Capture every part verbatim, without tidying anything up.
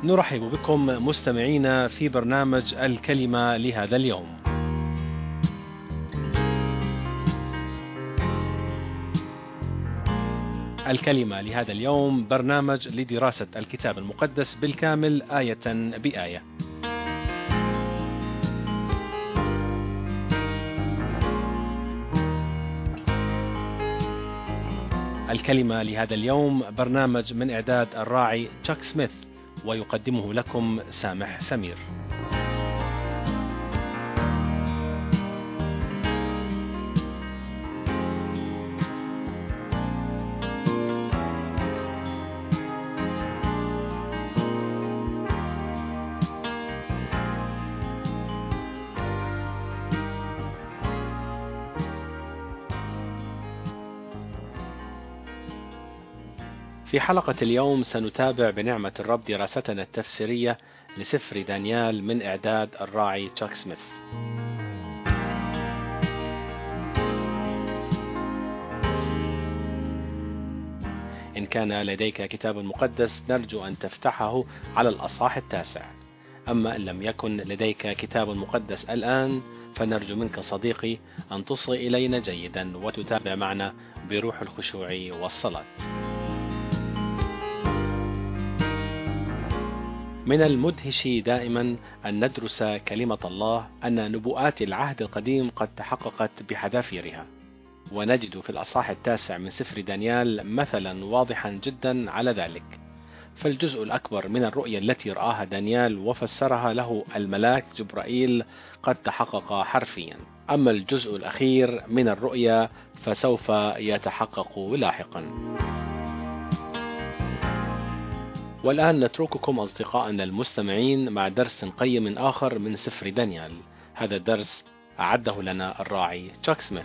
نرحب بكم مستمعينا في برنامج الكلمة لهذا اليوم. الكلمة لهذا اليوم برنامج لدراسة الكتاب المقدس بالكامل آية بآية. الكلمة لهذا اليوم برنامج من إعداد الراعي تشاك سميث، ويقدمه لكم سامح سمير. في حلقة اليوم سنتابع بنعمة الرب دراستنا التفسيرية لسفر دانيال من إعداد الراعي تشاك سميث. إن كان لديك كتاب مقدس نرجو أن تفتحه على الأصحاح التاسع، أما إن لم يكن لديك كتاب مقدس الآن فنرجو منك صديقي أن تصغي إلينا جيدا وتتابع معنا بروح الخشوع والصلاة. من المدهش دائما أن ندرس كلمة الله أن نبوءات العهد القديم قد تحققت بحذافيرها، ونجد في الأصحاح التاسع من سفر دانيال مثلا واضحا جدا على ذلك. فالجزء الأكبر من الرؤيا التي رآها دانيال وفسرها له الملاك جبرائيل قد تحقق حرفيا، أما الجزء الأخير من الرؤيا فسوف يتحقق لاحقا. والآن نترككم أصدقائنا المستمعين مع درس قيم آخر من سفر دانيال. هذا الدرس أعده لنا الراعي تشاك سميث.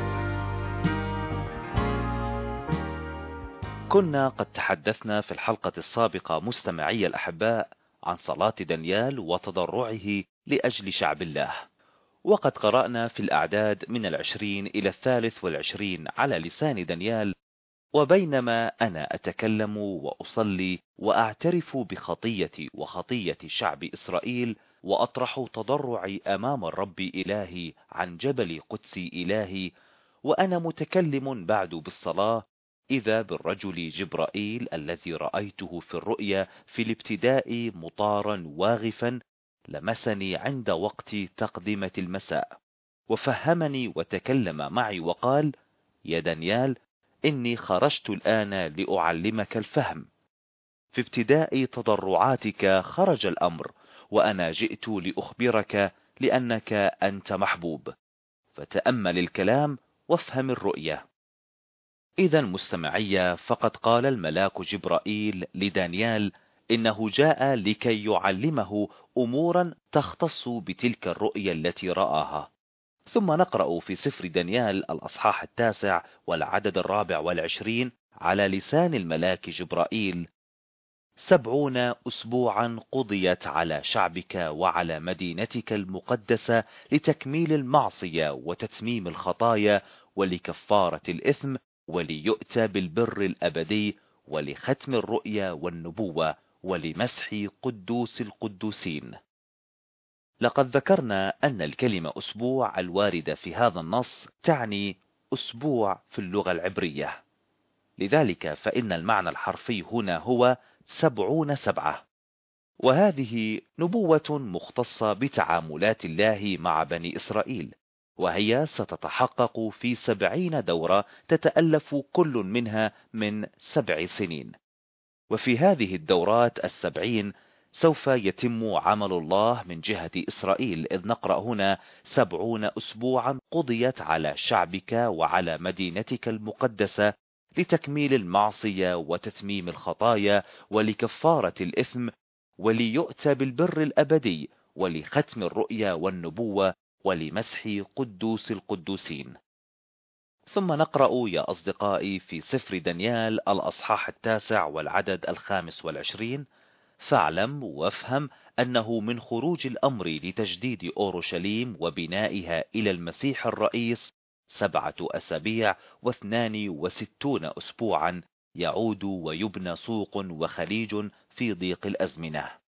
كنا قد تحدثنا في الحلقة السابقة مستمعي الأحباء عن صلاة دانيال وتضرعه لأجل شعب الله، وقد قرأنا في الأعداد من العشرين إلى الثالث والعشرين على لسان دانيال: وبينما أنا أتكلم وأصلي وأعترف بخطيتي وخطية شعب إسرائيل، وأطرح تضرعي أمام الرب إلهي عن جبل قدسي إلهي، وأنا متكلم بعد بالصلاة، إذا بالرجل جبرائيل الذي رأيته في الرؤيا في الابتداء مطارا واغفا لمسني عند وقت تقدمة المساء، وفهمني وتكلم معي وقال: يا دانيال، إني خرجت الآن لأعلمك الفهم. في ابتداء تضرعاتك خرج الأمر، وأنا جئت لأخبرك لأنك أنت محبوب، فتأمل الكلام وافهم الرؤية. إذا مستمعي، فقد قال الملاك جبرائيل لدانيال إنه جاء لكي يعلمه أمورا تختص بتلك الرؤية التي رآها. ثم نقرأ في سفر دانيال الأصحاح التاسع والعدد الرابع والعشرين على لسان الملاك جبرائيل: سبعون أسبوعا قضيت على شعبك وعلى مدينتك المقدسة لتكميل المعصية وتتميم الخطايا ولكفارة الإثم وليؤتى بالبر الأبدي ولختم الرؤيا والنبوة ولمسح قدوس القدوسين. لقد ذكرنا أن الكلمة أسبوع الواردة في هذا النص تعني أسبوع في اللغة العبرية، لذلك فإن المعنى الحرفي هنا هو سبعون سبعة، وهذه نبوة مختصة بتعاملات الله مع بني إسرائيل، وهي ستتحقق في سبعين دورة تتألف كل منها من سبع سنين. وفي هذه الدورات السبعين سوف يتم عمل الله من جهة إسرائيل، إذ نقرأ هنا: سبعون أسبوعا قضيت على شعبك وعلى مدينتك المقدسة لتكميل المعصية وتتميم الخطايا ولكفارة الإثم وليؤتى بالبر الأبدي ولختم الرؤيا والنبوة ولمسح قدوس القدوسين. ثم نقرأ يا أصدقائي في سفر دانيال الأصحاح التاسع والعدد الخامس والعشرين: فاعلم وافهم أنه من خروج الأمر لتجديد أورشليم وبنائها إلى المسيح الرئيس سبعة أسابيع واثنان وستون أسبوعا، يعود ويبنى سوق وخليج في ضيق الأزمنة.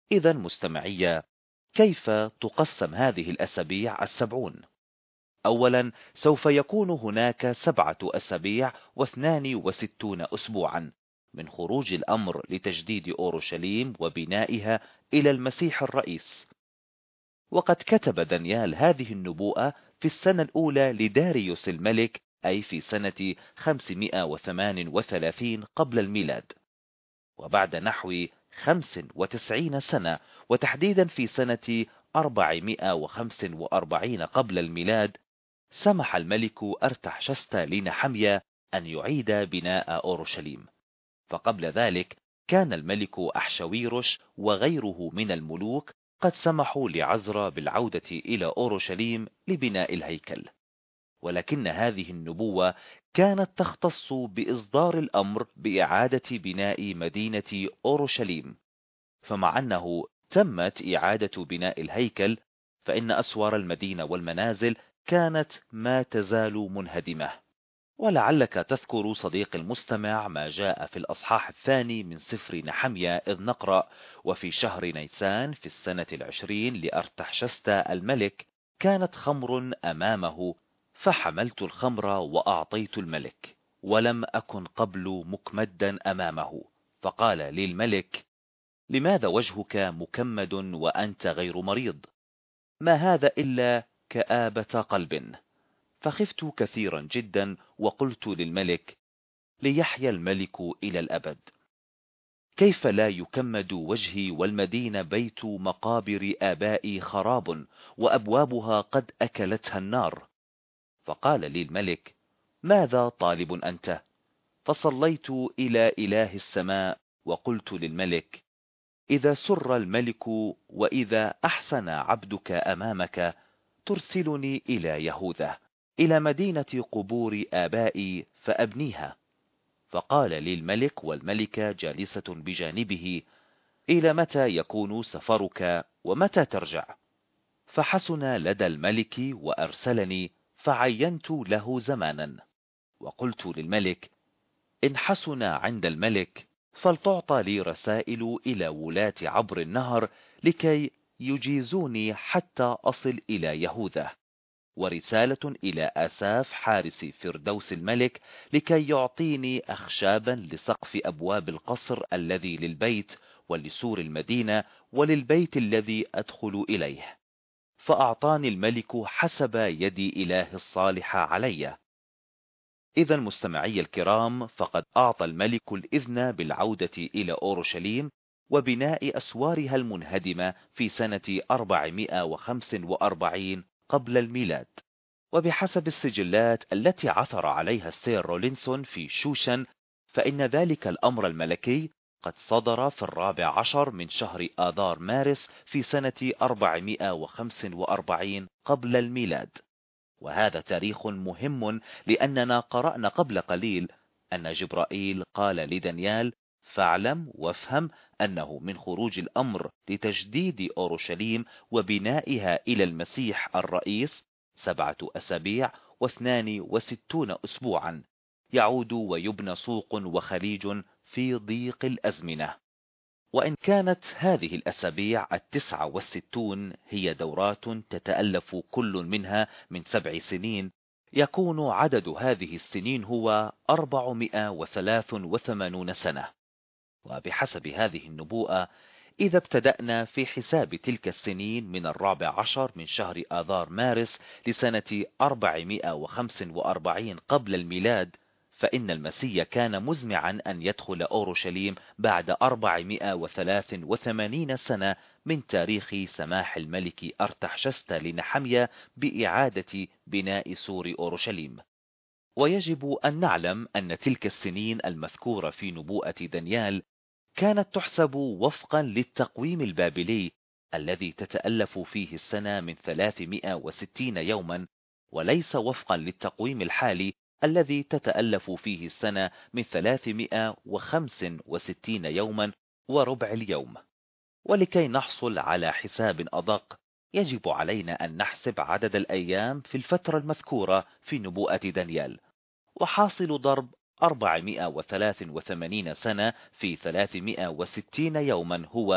إذا مستمعي، كيف تقسم هذه الأسابيع السبعون؟ أولا، سوف يكون هناك سبعة أسابيع واثنان وستون أسبوعا من خروج الأمر لتجديد أورشليم وبنائها إلى المسيح الرئيس. وقد كتب دانيال هذه النبوءة في السنة الأولى لداريوس الملك، أي في سنة خمسمائة وثمانية وثلاثين قبل الميلاد. وبعد نحو خمس وتسعين سنة، وتحديدا في سنة أربعمائة وخمسة وأربعين قبل الميلاد، سمح الملك أرتحشست لنحميا أن يعيد بناء أورشليم. فقبل ذلك كان الملك أحشويرش وغيره من الملوك قد سمحوا لعزرا بالعودة إلى أورشليم لبناء الهيكل. ولكن هذه النبوة كانت تختص بإصدار الأمر بإعادة بناء مدينة أورشليم. فمع أنه تمت إعادة بناء الهيكل، فإن أسوار المدينة والمنازل كانت ما تزال منهدمة. ولعلك تذكر صديق المستمع ما جاء في الأصحاح الثاني من سفر نحميا، إذ نقرأ: وفي شهر نيسان في السنة العشرين لأرتحشست الملك كانت خمر أمامه، فحملت الخمر وأعطيت الملك، ولم أكن قبل مكمدا أمامه. فقال لي الملك: لماذا وجهك مكمد وأنت غير مريض؟ ما هذا إلا كآبة قلب. فخفت كثيرا جدا، وقلت للملك: ليحيى الملك إلى الأبد. كيف لا يكمد وجهي والمدينة بيت مقابر آبائي خراب، وأبوابها قد أكلتها النار؟ فقال لي الملك: ماذا طالب أنت؟ فصليت إلى إله السماء وقلت للملك: إذا سر الملك وإذا أحسن عبدك أمامك، ترسلني إلى يهوذا، إلى مدينة قبور آبائي فأبنيها. فقال لي الملك والملكة جالسة بجانبه: إلى متى يكون سفرك ومتى ترجع؟ فحسن لدى الملك وأرسلني، فعينت له زمانا. وقلت للملك: إن حسن عند الملك فلتعطى لي رسائل إلى ولاة عبر النهر لكي يجيزوني حتى أصل إلى يهوذا، ورسالة إلى آساف حارس فردوس الملك لكي يعطيني أخشابا لسقف أبواب القصر الذي للبيت، ولسور المدينة، وللبيت الذي أدخل إليه. فأعطاني الملك حسب يدي إله الصالح علي. إذا مستمعي الكرام، فقد أعطى الملك الإذن بالعودة إلى أورشليم وبناء أسوارها المنهدمة في سنة أربعمائة وخمسة وأربعين قبل الميلاد. وبحسب السجلات التي عثر عليها السير رولينسون في شوشن، فإن ذلك الأمر الملكي قد صدر في الرابع عشر من شهر آذار مارس في سنة أربعمائة وخمسة وأربعين قبل الميلاد. وهذا تاريخ مهم، لأننا قرأنا قبل قليل أن جبرائيل قال لدانيال: فاعلم وافهم أنه من خروج الأمر لتجديد أورشليم وبنائها إلى المسيح الرئيس سبعة أسابيع واثنان وستون أسبوعا، يعود ويبنى سوق وخليج في ضيق الأزمنة. وإن كانت هذه الأسابيع التسعة والستون هي دورات تتألف كل منها من سبع سنين، يكون عدد هذه السنين هو أربعمائة وثلاث وثمانون سنة. وبحسب هذه النبوءة، إذا ابتدأنا في حساب تلك السنين من الرابع عشر من شهر آذار مارس لسنة أربعمائة وخمسة وأربعين قبل الميلاد، فإن المسيح كان مزمعا أن يدخل أورشليم بعد أربعمائة وثلاث وثمانين سنة من تاريخ سماح الملك أرتحشست لنحميا بإعادة بناء سور أورشليم. ويجب أن نعلم أن تلك السنين المذكورة في نبوءة دانيال كانت تحسب وفقا للتقويم البابلي الذي تتألف فيه السنة من ثلاثمائة وستين يوما، وليس وفقا للتقويم الحالي الذي تتألف فيه السنة من ثلاثمائة وخمسة وستين يوما وربع اليوم. ولكي نحصل على حساب أدق، يجب علينا أن نحسب عدد الأيام في الفترة المذكورة في نبوءة دانيال، وحاصل ضرب أربعمائة وثلاث وثمانين سنة في ثلاثمائة وستين يوما هو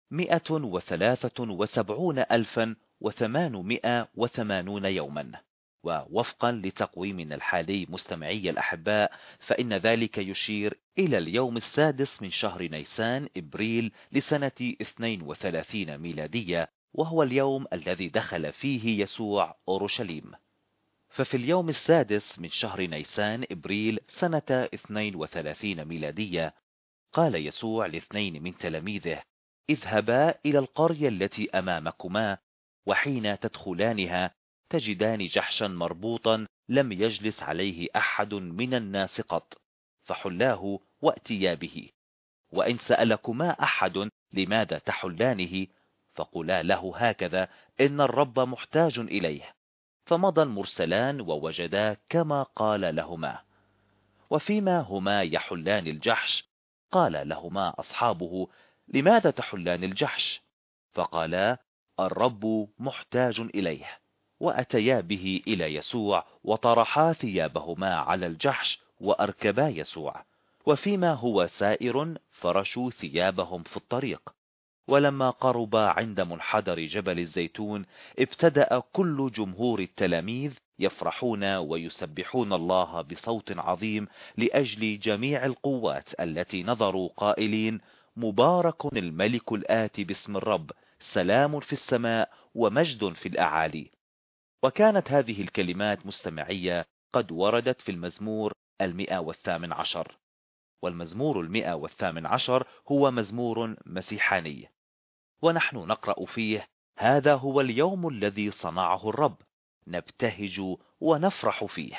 مئة وثلاثة وسبعون ألفا وثمانمائة وثمانون يوما. ووفقا لتقويمنا الحالي مستمعي الأحباء، فإن ذلك يشير إلى اليوم السادس من شهر نيسان إبريل لسنة اثنين وثلاثين ميلادية، وهو اليوم الذي دخل فيه يسوع أورشليم. ففي اليوم السادس من شهر نيسان إبريل سنة اثنين وثلاثين ميلادية قال يسوع لاثنين من تلاميذه: اذهبا إلى القرية التي أمامكما، وحين تدخلانها تجدان جحشا مربوطا لم يجلس عليه أحد من الناس قط، فحلاه وأتيا به. وإن سألكما أحد لماذا تحلانه، فقولا له هكذا: إن الرب محتاج إليه. فمضى المرسلان ووجدا كما قال لهما. وفيما هما يحلان الجحش قال لهما أصحابه: لماذا تحلان الجحش؟ فقالا: الرب محتاج إليه. وأتيا به إلى يسوع وطرحا ثيابهما على الجحش وأركبا يسوع. وفيما هو سائر فرشوا ثيابهم في الطريق. ولما قرب عند منحدر جبل الزيتون ابتدأ كل جمهور التلاميذ يفرحون ويسبحون الله بصوت عظيم لأجل جميع القوات التي نظروا قائلين: مبارك الملك الآتي باسم الرب، سلام في السماء ومجد في الأعالي. وكانت هذه الكلمات مستمعية قد وردت في المزمور المئة والثامن عشر. والمزمور المئة والثامن عشر هو مزمور مسيحاني، ونحن نقرأ فيه: هذا هو اليوم الذي صنعه الرب، نبتهج ونفرح فيه.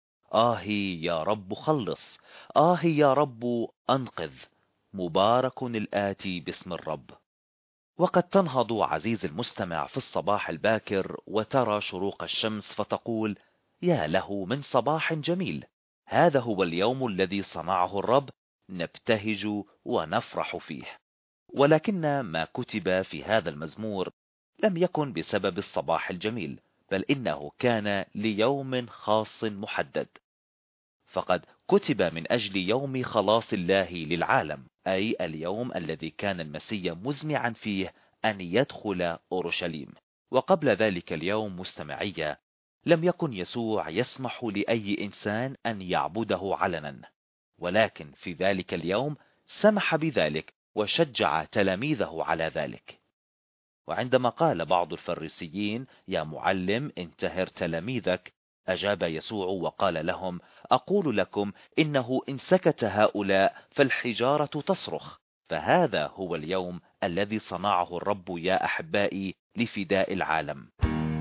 آهي يا رب خلص، آهي يا رب أنقذ، مبارك الآتي باسم الرب. وقد تنهض عزيز المستمع في الصباح الباكر وترى شروق الشمس فتقول: يا له من صباح جميل، هذا هو اليوم الذي صنعه الرب، نبتهج ونفرح فيه. ولكن ما كتب في هذا المزمور لم يكن بسبب الصباح الجميل، بل إنه كان ليوم خاص محدد. فقد كتب من أجل يوم خلاص الله للعالم، أي اليوم الذي كان المسيح مزمعا فيه أن يدخل أورشليم. وقبل ذلك اليوم مستمعية لم يكن يسوع يسمح لأي إنسان أن يعبده علنا، ولكن في ذلك اليوم سمح بذلك وشجع تلاميذه على ذلك. وعندما قال بعض الفريسيين: يا معلم انتهر تلاميذك، أجاب يسوع وقال لهم: أقول لكم إنه إن سكت هؤلاء فالحجارة تصرخ. فهذا هو اليوم الذي صنعه الرب يا أحبائي لفداء العالم.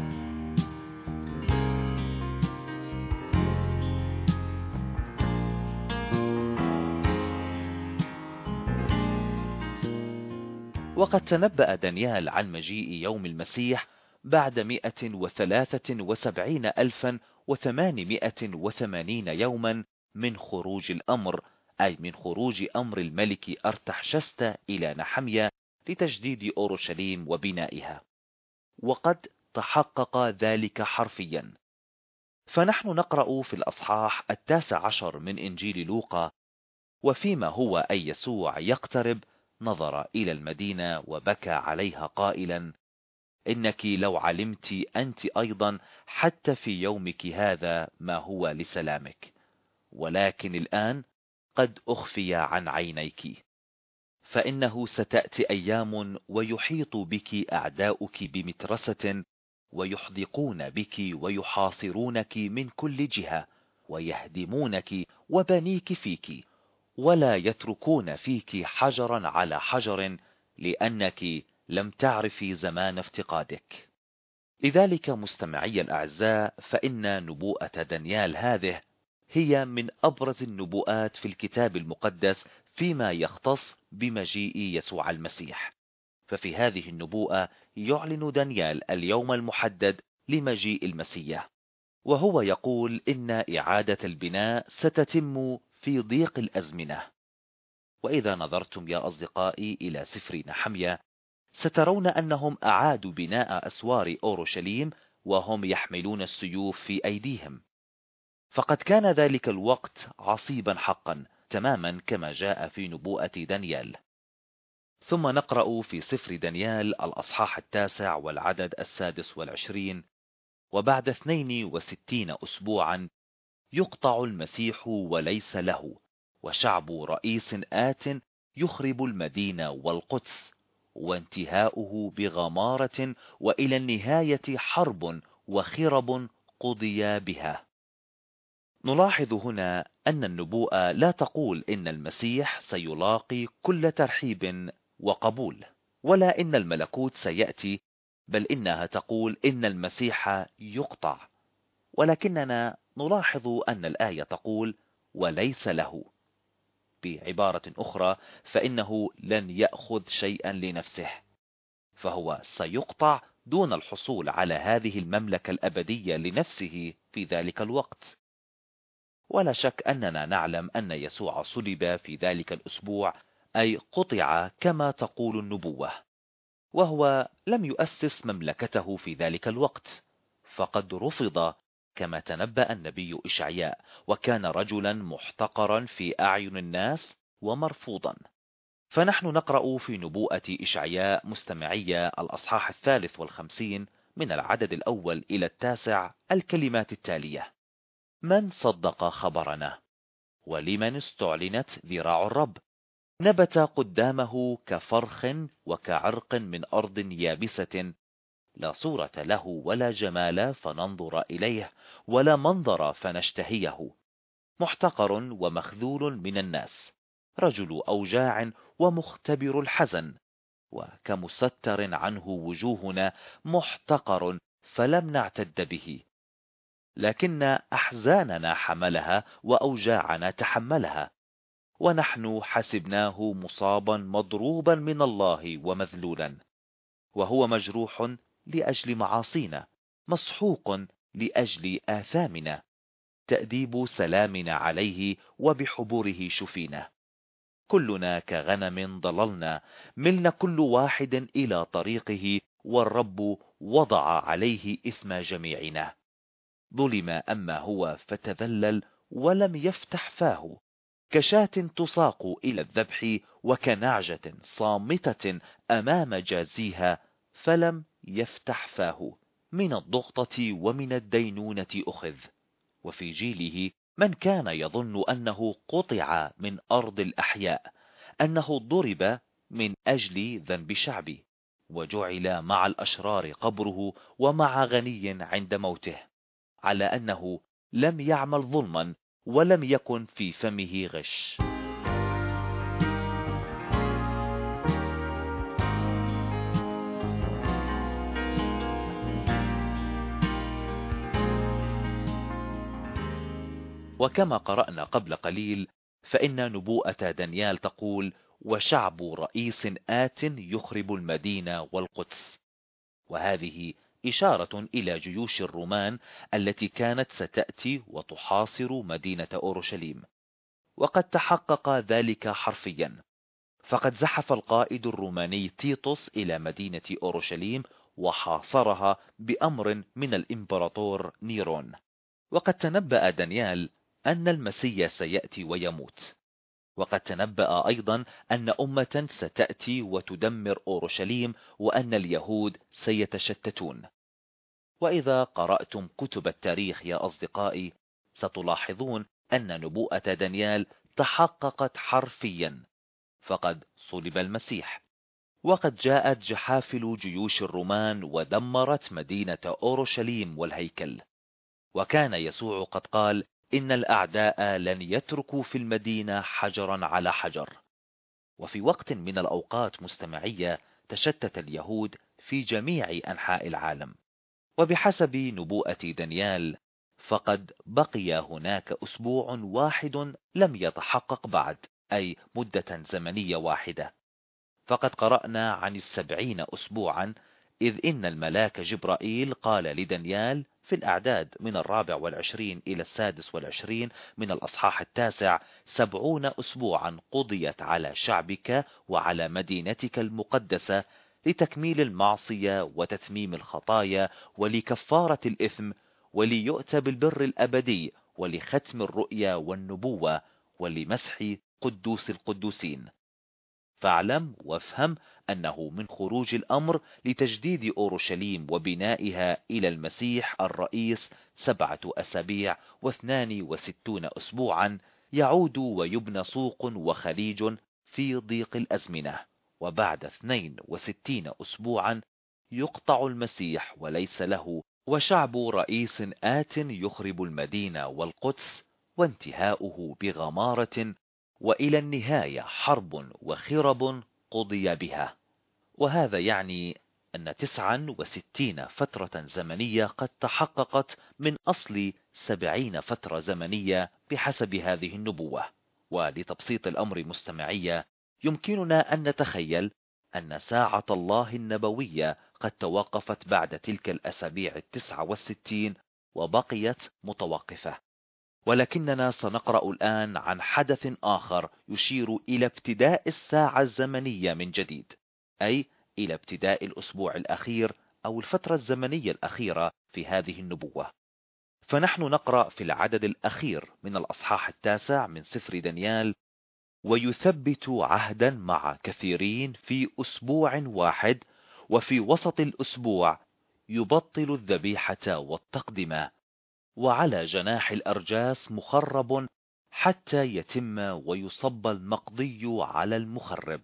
وقد تنبأ دانيال عن مجيء يوم المسيح بعد مئة وثلاثة وسبعين ألفا وثمانمائة وثمانين يوما من خروج الأمر، أي من خروج أمر الملك أرتحشست إلى نحميا لتجديد أورشليم وبنائها. وقد تحقق ذلك حرفيا. فنحن نقرأ في الأصحاح التاسع عشر من إنجيل لوقا: وفيما هو أي يسوع يقترب نظر إلى المدينة وبكى عليها قائلا: إنك لو علمت أنت أيضا حتى في يومك هذا ما هو لسلامك، ولكن الآن قد أخفي عن عينيك. فإنه ستأتي أيام ويحيط بك أعداؤك بمترسة، ويحدقون بك ويحاصرونك من كل جهة، ويهدمونك وبنيك فيك، ولا يتركون فيك حجرا على حجر، لأنك لم تعرفي زمان افتقادك. لذلك مستمعي الأعزاء، فإن نبوءة دانيال هذه هي من أبرز النبوءات في الكتاب المقدس فيما يختص بمجيء يسوع المسيح. ففي هذه النبوءة يعلن دانيال اليوم المحدد لمجيء المسيح، وهو يقول إن إعادة البناء ستتم في ضيق الأزمنة. وإذا نظرتم يا أصدقائي إلى سفر نحميا سترون أنهم أعادوا بناء أسوار أورشليم وهم يحملون السيوف في أيديهم. فقد كان ذلك الوقت عصيبا حقا، تماما كما جاء في نبوءة دانيال. ثم نقرأ في سفر دانيال الأصحاح التاسع والعدد السادس والعشرين: وبعد اثنين وستين أسبوعا يقطع المسيح وليس له، وشعب رئيس آت يخرب المدينة والقدس، وانتهاؤه بغمارة، وإلى النهاية حرب وخرب قضي بها. نلاحظ هنا أن النبوءة لا تقول إن المسيح سيلاقي كل ترحيب وقبول، ولا إن الملكوت سيأتي، بل إنها تقول إن المسيح يقطع. ولكننا نلاحظ أن الآية تقول وليس له. بعبارة أخرى، فإنه لن يأخذ شيئا لنفسه، فهو سيقطع دون الحصول على هذه المملكة الأبدية لنفسه في ذلك الوقت. ولا شك أننا نعلم أن يسوع صلب في ذلك الأسبوع، أي قطع كما تقول النبوة، وهو لم يؤسس مملكته في ذلك الوقت، فقد رفض كما تنبأ النبي إشعياء، وكان رجلا محتقرا في أعين الناس ومرفوضا. فنحن نقرأ في نبوءة إشعياء مستمعية الأصحاح الثالث والخمسين من العدد الأول إلى التاسع الكلمات التالية: من صدق خبرنا؟ ولمن استعلنت ذراع الرب؟ نبت قدامه كفرخ وكعرق من أرض يابسة، لا صورة له ولا جمال فننظر إليه، ولا منظر فنشتهيه، محتقر ومخذول من الناس، رجل أوجاع ومختبر الحزن، وكمستر عنه وجوهنا، محتقر فلم نعتد به. لكن أحزاننا حملها وأوجاعنا تحملها، ونحن حسبناه مصابا مضروبا من الله ومذلولا، وهو مجروح لأجل معاصينا، مسحوق لأجل آثامنا، تأديب سلامنا عليه، وبحبوره شفينا. كلنا كغنم ضللنا، ملنا كل واحد إلى طريقه، والرب وضع عليه إثم جميعنا. ظلم أما هو فتذلل ولم يفتح فاه، كشاة تساق إلى الذبح، وكنعجة صامتة أمام جازيها، فلم يفتح فاه. من الضغطة ومن الدينونة أخذ. وفي جيله من كان يظن أنه قطع من أرض الأحياء، أنه ضرب من أجل ذنب شعبي، وجعل مع الأشرار قبره، ومع غني عند موته، على أنه لم يعمل ظلما، ولم يكن في فمه غش. وكما قرأنا قبل قليل، فإن نبوءة دانيال تقول: وشعب رئيس آت يخرب المدينة والقدس. وهذه إشارة إلى جيوش الرومان التي كانت ستأتي وتحاصر مدينة أورشليم، وقد تحقق ذلك حرفيا، فقد زحف القائد الروماني تيتوس إلى مدينة أورشليم وحاصرها بأمر من الإمبراطور نيرون. وقد تنبأ دانيال أن المسيح سيأتي ويموت، وقد تنبأ أيضا أن أمة ستأتي وتدمر أورشليم، وأن اليهود سيتشتتون. وإذا قرأتم كتب التاريخ يا أصدقائي، ستلاحظون أن نبوءة دانيال تحققت حرفيا، فقد صلب المسيح، وقد جاءت جحافل جيوش الرومان ودمرت مدينة أورشليم والهيكل. وكان يسوع قد قال: إن الأعداء لن يتركوا في المدينة حجرا على حجر. وفي وقت من الأوقات مستمعية تشتت اليهود في جميع أنحاء العالم، وبحسب نبوءة دانيال فقد بقي هناك أسبوع واحد لم يتحقق بعد، أي مدة زمنية واحدة. فقد قرأنا عن السبعين أسبوعا، إذ إن الملاك جبرائيل قال لدانيال في الأعداد من الرابع والعشرين إلى السادس والعشرين من الأصحاح التاسع: سبعون أسبوعا قضيت على شعبك وعلى مدينتك المقدسة، لتكميل المعصية وتتميم الخطايا ولكفارة الإثم، وليؤتى بالبر الأبدي، ولختم الرؤيا والنبوة، ولمسح قدوس القدوسين. فاعلم وافهم أنه من خروج الأمر لتجديد أورشليم وبنائها إلى المسيح الرئيس سبعة أسابيع واثنان وستون أسبوعا، يعود ويبنى سوق وخليج في ضيق الأزمنة، وبعد اثنين وستين أسبوعا يقطع المسيح وليس له، وشعب رئيس آت يخرب المدينة والقدس، وانتهاؤه بغمارة، وإلى النهاية حرب وخرب قضي بها. وهذا يعني أن تسعا وستين فترة زمنية قد تحققت من أصل سبعين فترة زمنية بحسب هذه النبوة. ولتبسيط الأمر مستمعية، يمكننا أن نتخيل أن ساعة الله النبوية قد توقفت بعد تلك الأسابيع التسعة والستين وبقيت متوقفة، ولكننا سنقرأ الآن عن حدث آخر يشير إلى ابتداء الساعة الزمنية من جديد، أي إلى ابتداء الأسبوع الأخير أو الفترة الزمنية الأخيرة في هذه النبوة. فنحن نقرأ في العدد الأخير من الأصحاح التاسع من سفر دانيال: ويثبت عهدا مع كثيرين في أسبوع واحد، وفي وسط الأسبوع يبطل الذبيحة والتقدمة، وعلى جناح الأرجاس مخرب حتى يتم ويصب المقضي على المخرب.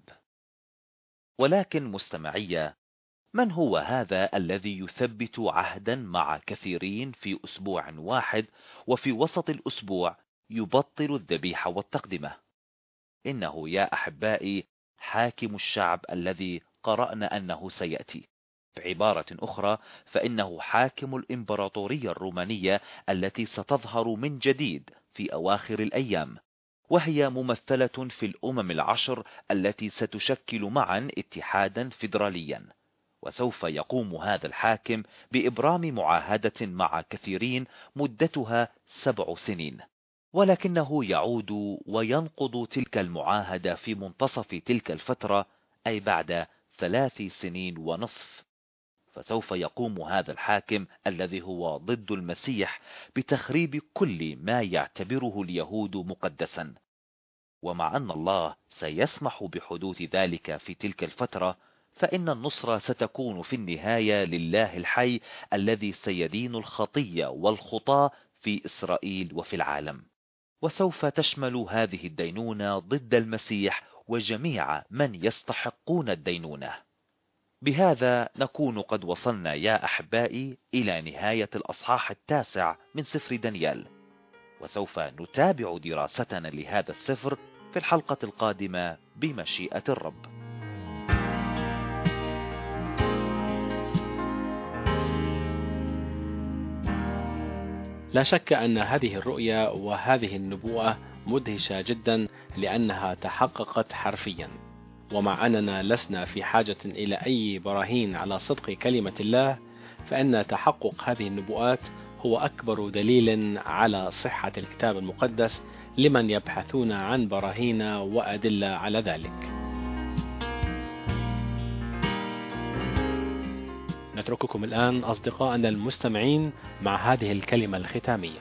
ولكن مستمعية، من هو هذا الذي يثبت عهدا مع كثيرين في أسبوع واحد، وفي وسط الأسبوع يبطل الذبيحة والتقدمة؟ إنه يا أحبائي حاكم الشعب الذي قرأنا أنه سيأتي. بعبارة أخرى، فإنه حاكم الإمبراطورية الرومانية التي ستظهر من جديد في أواخر الأيام، وهي ممثلة في الأمم العشر التي ستشكل معا اتحادا فيدراليا. وسوف يقوم هذا الحاكم بإبرام معاهدة مع كثيرين مدتها سبع سنين، ولكنه يعود وينقض تلك المعاهدة في منتصف تلك الفترة، أي بعد ثلاث سنين ونصف. فسوف يقوم هذا الحاكم الذي هو ضد المسيح بتخريب كل ما يعتبره اليهود مقدسا. ومع أن الله سيسمح بحدوث ذلك في تلك الفترة، فإن النصرة ستكون في النهاية لله الحي الذي سيدين الخطية والخطاة في إسرائيل وفي العالم. وسوف تشمل هذه الدينونة ضد المسيح وجميع من يستحقون الدينونة. بهذا نكون قد وصلنا يا أحبائي إلى نهاية الأصحاح التاسع من سفر دانيال، وسوف نتابع دراستنا لهذا السفر في الحلقة القادمة بمشيئة الرب. لا شك أن هذه الرؤيا وهذه النبوءة مدهشة جدا لأنها تحققت حرفيا، ومع أننا لسنا في حاجة إلى أي براهين على صدق كلمة الله، فإن تحقق هذه النبوءات هو أكبر دليل على صحة الكتاب المقدس لمن يبحثون عن براهين وأدلة على ذلك. نترككم الآن أصدقائنا المستمعين مع هذه الكلمة الختامية.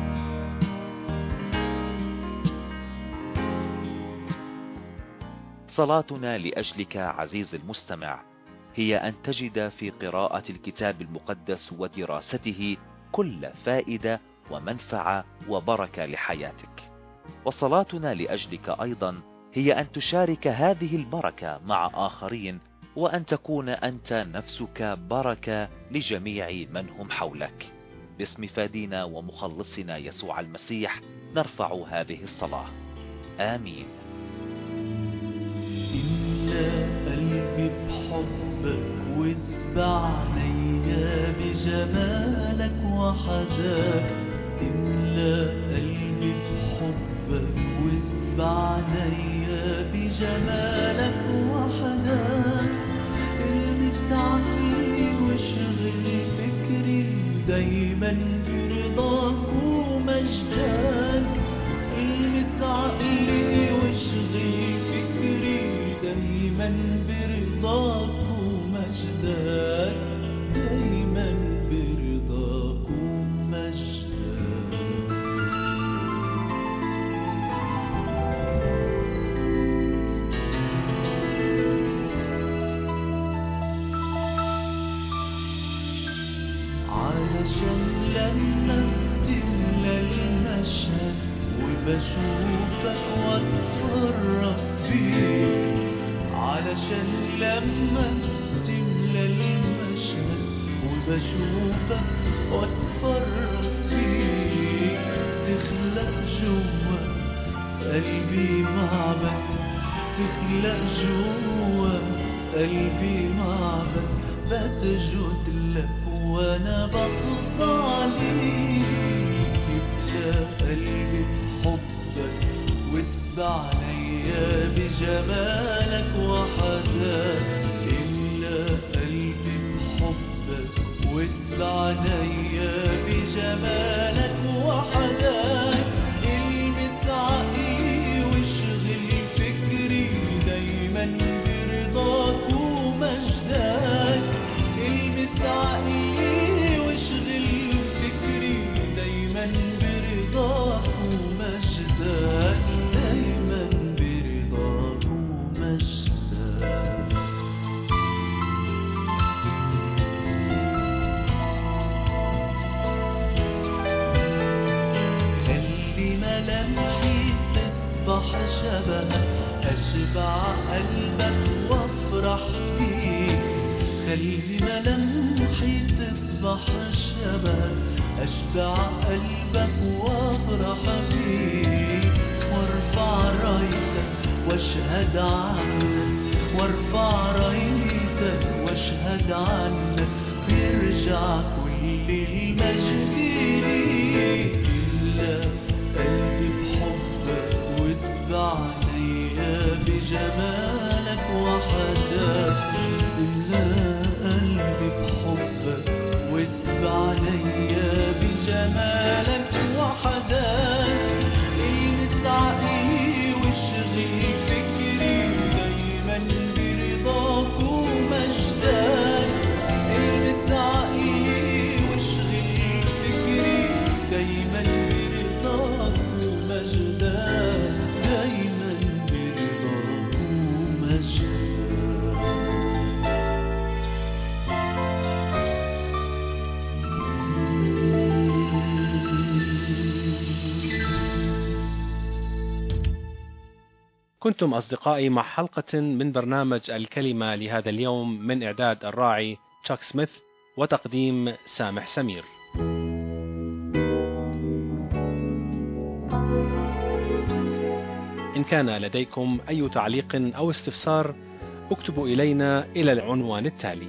صلاتنا لأجلك عزيز المستمع هي أن تجد في قراءة الكتاب المقدس ودراسته كل فائدة ومنفعة وبركة لحياتك. وصلاتنا لأجلك أيضا هي أن تشارك هذه البركة مع آخرين، وأن تكون أنت نفسك بركة لجميع من هم حولك. باسم فادينا ومخلصنا يسوع المسيح نرفع هذه الصلاة، آمين. إملأ قلبي بحبك واسبع عينيا بجمالك وحداك. إملأ قلبي بحبك واسبع عينيا بجمالك وحداك. المس عقلي واشغل فكري دايما برضاك ومجدك. المس عقلي واشغل دايما برضاك ومجدك، دايما برضاك ومجدك. علشان لما تملى المشهد وبشوفك واتفرج فيك، علشان لما تملى المشهد وبشوفك واتفرج فيك، تخلق جوا قلبي معبد، تخلق جوا قلبي معبد، بسجد لك وانا بخضع ليك. املى قلبي بحبك واسبع عينيا بجمالك وحداك، املى قلبي بحبك واسبع عينيا بجمالك وحداك، المس عقلي واشغل فكري دايما برضاك ومجدك، المس عقلي واشغل فكري دايما برضاك ومجدك، دايما برضاك ومجدك. خلي ملامحي تصبح شبهك، أشبع قلبك وافرح بيك، خلي ملامحي تصبح شبهك، أشبع قلبك وافرح بيك، وارفع رايتك واشهد عنك، وارفع رايتك واشهد عنك، ويرجع كل المجد ليك. املى قلبي بحبك واسبع عينيا بجمالك وحداك، املى قلبي بحبك واسبع عينيا بجمالك وحداك، المس عقلي واشغل فكري دايما برضاك ومجدك، المس عقلي واشغل فكري دايما برضاك ومجدك، دايما برضاك ومجدك. كنتم أصدقائي مع حلقة من برنامج الكلمة لهذا اليوم، من إعداد الراعي تشاك سميث وتقديم سامح سمير. إن كان لديكم أي تعليق أو استفسار اكتبوا إلينا إلى العنوان التالي: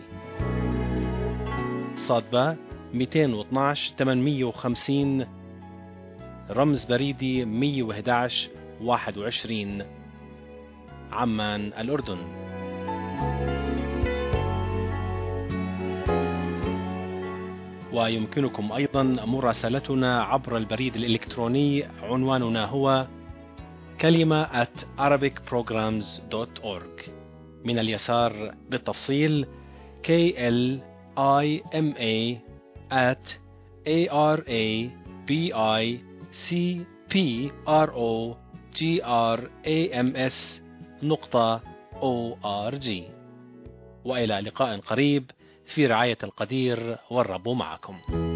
صادبة مئتين واثناشر ثمانمئة وخمسين، رمز بريدي مئة وأحد عشر واحد وعشرين، عمان الأردن. ويمكنكم أيضا مراسلتنا عبر البريد الإلكتروني، عنواننا هو كلمة at arabic programs dot org. من اليسار بالتفصيل K L I M A at A R A B I C P R O G R A M S نقطة O R G. وإلى لقاء قريب في رعاية القدير، والرب معكم.